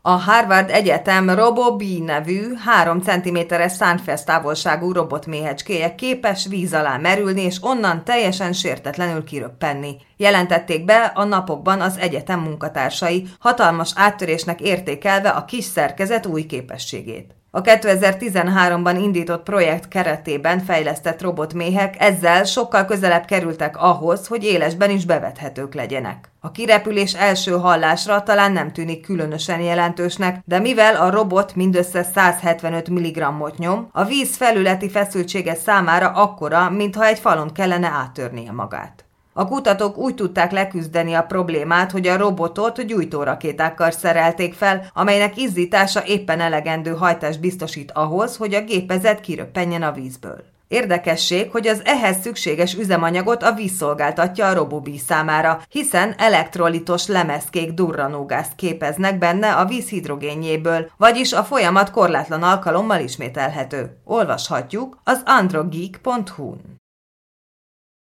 A Harvard Egyetem RoboBee nevű 3 cm-es szárnyfesz távolságú robotméhecskéje képes víz alá merülni és onnan teljesen sértetlenül kiröppenni. Jelentették be a napokban az egyetem munkatársai, hatalmas áttörésnek értékelve a kis szerkezet új képességét. A 2013-ban indított projekt keretében fejlesztett robotméhek ezzel sokkal közelebb kerültek ahhoz, hogy élesben is bevethetők legyenek. A kirepülés első hallásra talán nem tűnik különösen jelentősnek, de mivel a robot mindössze 175 mg-ot nyom, a víz felületi feszültsége számára akkora, mintha egy falon kellene áttörnie magát. A kutatók úgy tudták leküzdeni a problémát, hogy a robotot gyújtórakétákkal szerelték fel, amelynek izzítása éppen elegendő hajtást biztosít ahhoz, hogy a gépezet kiröppenjen a vízből. Érdekesség, hogy az ehhez szükséges üzemanyagot a víz szolgáltatja a RoboBee számára, hiszen elektrolitos lemezkék durranógázt képeznek benne a víz hidrogénjéből, vagyis a folyamat korlátlan alkalommal ismételhető. Olvashatjuk az androgeek.hu-n.